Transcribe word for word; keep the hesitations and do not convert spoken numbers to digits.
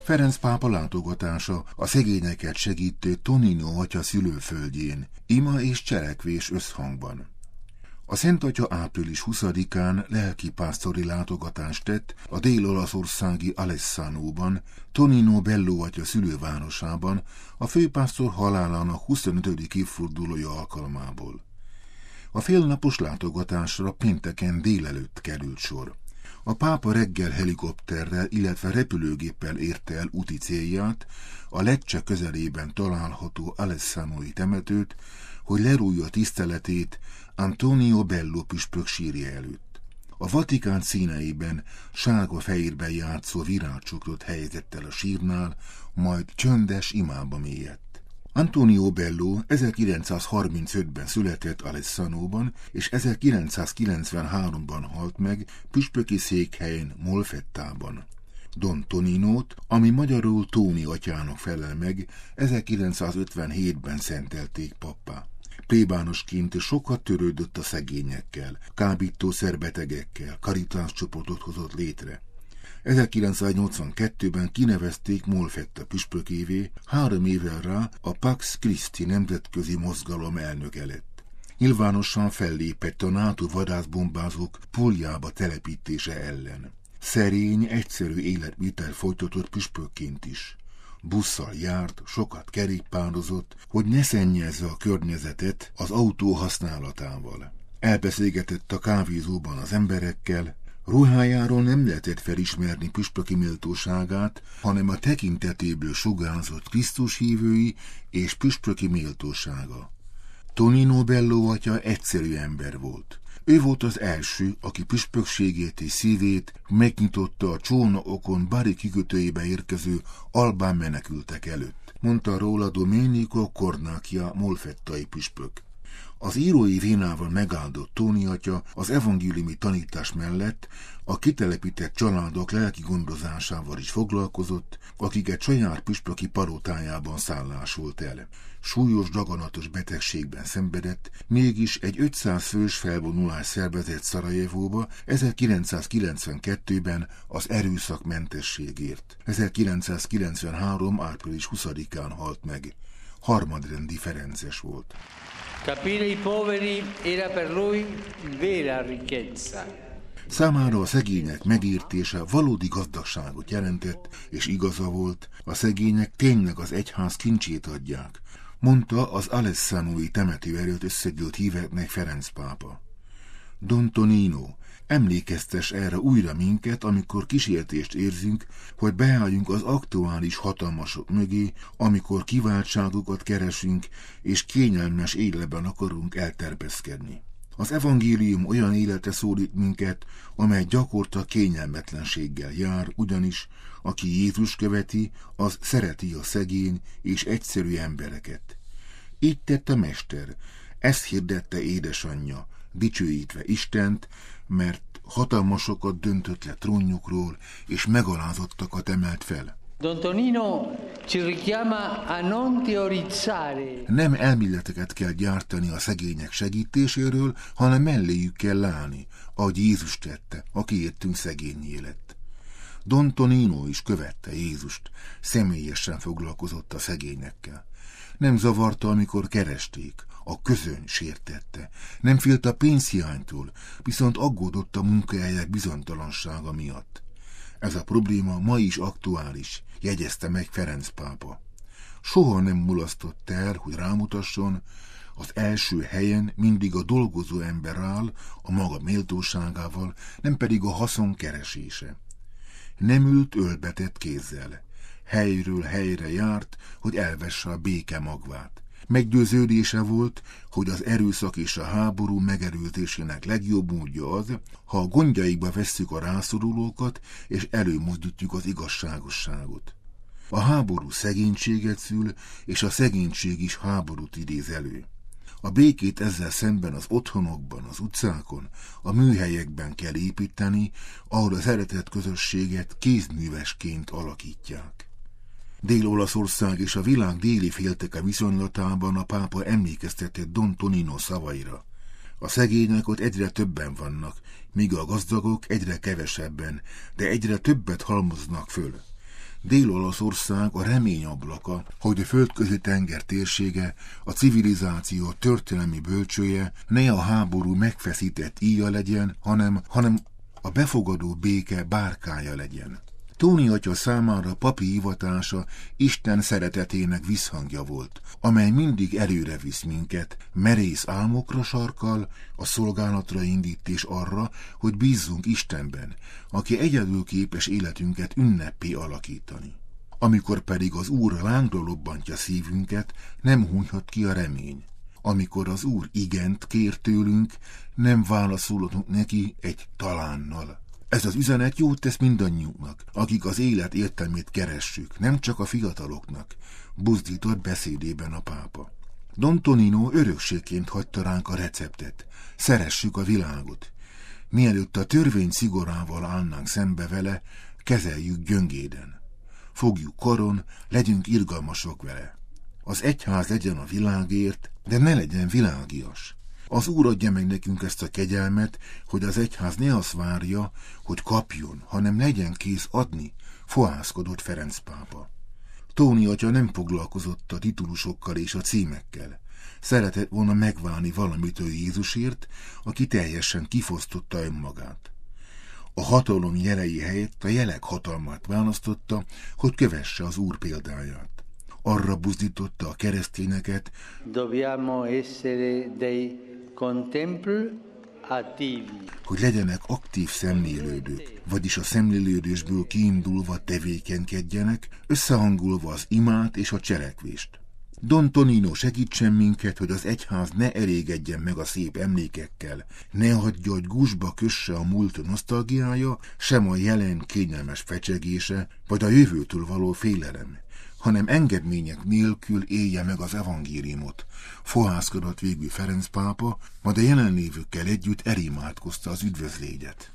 Ferenc pápa látogatása a szegényeket segítő Tonino atya szülőföldjén, ima és cselekvés összhangban. A Szent Atya április huszadikán lelkipásztori látogatást tett a dél-olaszországi Alessanóban, Tonino Bello atya szülővárosában a főpásztor halálának huszonötödik évfordulója alkalmából. A félnapos látogatásra pénteken délelőtt került sor. A pápa reggel helikopterrel, illetve repülőgéppel érte el úti célját, a Lecce közelében található Alessanói temetőt, hogy lerújja tiszteletét Antonio Bello püspök sírja előtt. A Vatikán színeiben sárga-fehérben játszó virágcsokrot helyezett el a sírnál, majd csöndes imába mélyedt. Antonio Bello ezerkilencszázharmincötben született Alessanóban, és ezerkilencszázkilencvenháromban halt meg püspöki székhelyen Molfettában. Don Toninót, ami magyarul Tóni atyának felel meg, ezerkilencszázötvenhétben szentelték pappá. Plébánosként sokat törődött a szegényekkel, kábítószerbetegekkel, Caritas csoportot hozott létre. ezerkilencszáznyolcvankettőben kinevezték Molfetta püspökévé, három évvel rá a Pax Christi nemzetközi mozgalom elnöke lett. Nyilvánosan fellépett a NATO vadászbombázók Puljába telepítése ellen. Szerény, egyszerű életvitel folytatott püspökként is. Busszal járt, sokat kerékpározott, hogy ne szennyezze a környezetet az autó használatával. Elbeszélgetett a kávézóban az emberekkel, ruhájáról nem lehetett felismerni püspöki méltóságát, hanem a tekintetéből sugárzott Krisztus hívői és püspöki méltósága. Tonino Bello atya egyszerű ember volt. Ő volt az első, aki püspökségét és szívét megnyitotta a csónaokon Bari kikötőjébe érkező albán menekültek előtt, mondta róla Domenico Cornacchia molfettai püspök. Az írói vénával megáldott Tóni atya az evangéliumi tanítás mellett a kitelepített családok lelki gondozásával is foglalkozott, akiket saját püspöki palotájában szállásolt el. Súlyos daganatos betegségben szenvedett, mégis egy ötszáz fős felvonulás szervezett Szarajevóba ezerkilencszázkilencvenkettőben az erőszakmentességért. ezerkilencszázkilencvenhárom április huszadikán halt meg. Harmadrendi ferences volt. Capire i poveri era per lui vera ricchezza. Számára a szegények megértése valódi gazdagságot jelentett, és igaza volt, a szegények tényleg az egyház kincsét adják, mondta az Alessanói temető előtt összegyűlt híveknek Ferenc pápa. Don Tonino, emlékeztes erre újra minket, amikor kísértést érzünk, hogy beálljunk az aktuális hatalmasok mögé, amikor kiváltságokat keresünk, és kényelmes életben akarunk elterpeszkedni. Az evangélium olyan életre szólít minket, amely gyakorta kényelmetlenséggel jár, ugyanis aki Jézus követi, az szereti a szegény és egyszerű embereket. Így tett a mester, ezt hirdette édesanyja, dicsőítve Istent, mert hatalmasokat döntött le trónjukról, és megalázottakat emelt fel. Don Tonino ci richiama a non teorizzare. Nem elméleteket kell gyártani a szegények segítéséről, hanem melléjük kell állni, ahogy Jézus tette, aki értünk szegényé lett. Don Tonino is követte Jézust, személyesen foglalkozott a szegényekkel. Nem zavarta, amikor keresték, a közöny sértette, nem félt a pénzhiánytól, viszont aggódott a munkahelyek bizonytalansága miatt. Ez a probléma ma is aktuális, jegyezte meg Ferenc pápa. Soha nem mulasztott el, hogy rámutasson, az első helyen mindig a dolgozó ember áll a maga méltóságával, nem pedig a haszon keresése. Nem ült ölbetett kézzel. Helyről helyre járt, hogy elvesse a béke magvát. Meggyőződése volt, hogy az erőszak és a háború megerőzésének legjobb módja az, ha a gondjaikba vesszük a rászorulókat, és előmozdítjuk az igazságosságot. A háború szegénységet szül, és a szegénység is háborút idéz elő. A békét ezzel szemben az otthonokban, az utcákon, a műhelyekben kell építeni, ahol az eredet közösséget kézművesként alakítják. Dél-Olaszország és a világ déli félteke viszonylatában a pápa emlékeztetett Don Tonino szavaira. A szegények ott egyre többen vannak, míg a gazdagok egyre kevesebben, de egyre többet halmoznak föl. Dél-Olaszország a remény ablaka, hogy a földközi tenger térsége, a civilizáció történelmi bölcsője ne a háború megfeszített íja legyen, hanem, hanem a befogadó béke bárkája legyen. Tóni atya számára papi hivatása Isten szeretetének visszhangja volt, amely mindig előre visz minket, merész álmokra sarkal, a szolgálatra indít és arra, hogy bízzunk Istenben, aki egyedül képes életünket ünneppé alakítani. Amikor pedig az Úr lángra lobbantja szívünket, nem hunyhat ki a remény. Amikor az Úr igent kér tőlünk, nem válaszolhatunk neki egy talánnal. Ez az üzenet jót tesz mindannyiunknak, akik az élet értelmét keressük, nem csak a fiataloknak, buzdított beszédében a pápa. Don Tonino örökségként hagyta ránk a receptet. Szeressük a világot. Mielőtt a törvény szigorával állnánk szembe vele, kezeljük gyöngéden. Fogjuk karon, legyünk irgalmasok vele. Az egyház legyen a világért, de ne legyen világias. Az Úr adja meg nekünk ezt a kegyelmet, hogy az egyház ne azt várja, hogy kapjon, hanem legyen kész adni, fohászkodott Ferenc pápa. Tóni atya nem foglalkozott a titulusokkal és a címekkel. Szeretett volna megválni valamitől Jézusért, aki teljesen kifosztotta önmagát. A hatalom jelei helyett a jelek hatalmát választotta, hogy kövesse az Úr példáját. Arra buzdította a keresztényeket, Dobbiamo essere dei contemplativi, hogy legyenek aktív szemlélődők, vagyis a szemlélődésből kiindulva tevékenykedjenek, összehangolva az imát és a cselekvést. Don Tonino segítsen minket, hogy az egyház ne elégedjen meg a szép emlékekkel, ne hagyja, hogy gúzsba kösse a múlt nosztalgiája, sem a jelen kényelmes fecsegése, vagy a jövőtől való félelem, hanem engedmények nélkül élje meg az evangéliumot. Fohászkodott végül Ferenc pápa, majd a jelenlévőkkel együtt elimádkozta az üdvözlégyet.